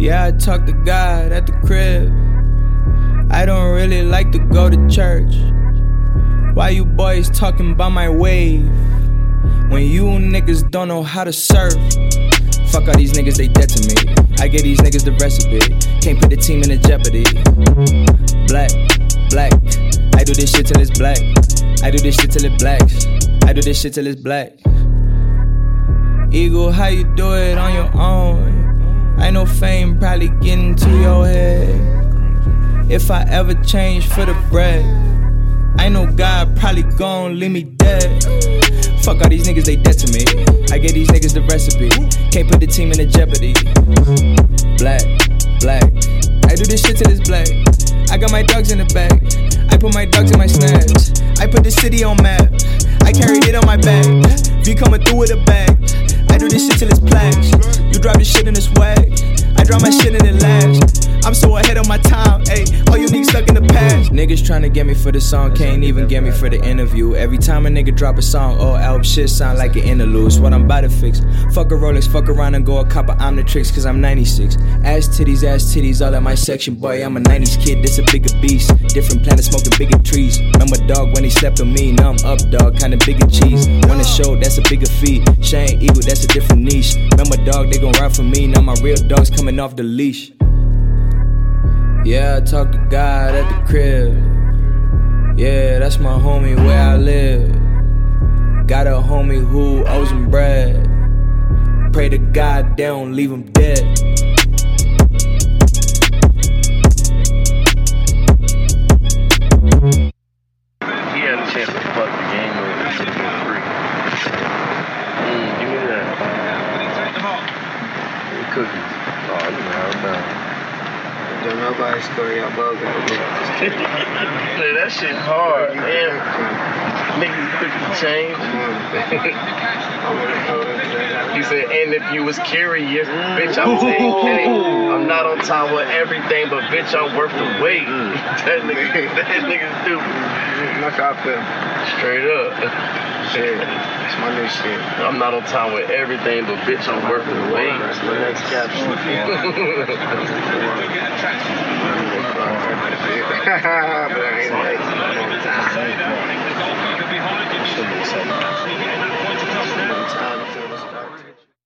Yeah, I talk to God at the crib. I don't really like to go to church. Why you boys talking about my wave when you niggas don't know how to surf? Fuck all these niggas, they dead to me. I give these niggas the recipe. Can't put the team in a jeopardy. Black, black. I do this shit till it's black. I do this shit till it blacks. I do this shit till it's black. Eagle, how you do it on your own? I know fame probably getting to your head. If I ever change for the bread, I know God probably gon' leave me dead. Fuck all these niggas, they dead to me. I gave these niggas the recipe. Can't put the team in a jeopardy. Black, black. I do this shit till it's black. I got my dogs in the bag. I put my dogs in my snaps. I put the city on map. I carried it on my back. V coming through with a bag. I do this shit till it's plaques. You drop your shit in the swag. I drop my shit in the lash. I'm so ahead of my time, ayy. All you niggas stuck in the past. Niggas tryna get me for the song, can't even get me for the interview. Every time a nigga drop a song, all album shit sound like an interlude. What I'm about to fix. Fuck a Rolex, fuck around and go a cop of Omnitrix, cause I'm 96. Ass titties, all at my section, boy. I'm a 90s kid, this a bigger beast. Different planet, smoking bigger trees. Remember dog when he slept on me, now I'm up dog, kinda bigger cheese. Wanna show, that's a bigger feat. Shane Eagle, that's a different niche. Remember dog, they gon' ride for me, now my real dog's coming off the leash. Yeah, I talk to God at the crib. Yeah, that's my homie where I live. Got a homie who owes him bread. Pray to God they don't leave him dead. He had a chance to fuck the game over for free. Give me that. Cookies. Oh, you know how it's done. Don't nobody score your boga. That shit hard, man. Niggas took the chain. He said, and if you was curious, bitch, I'm saying, hey, I'm not on time with everything, but bitch, I'm worth the wait. That nigga stupid. Look out there. Straight up. Shit. That's my new shit. I'm not on time with everything, but bitch, I'm worth the wait. That's my next caption. But I ain't late.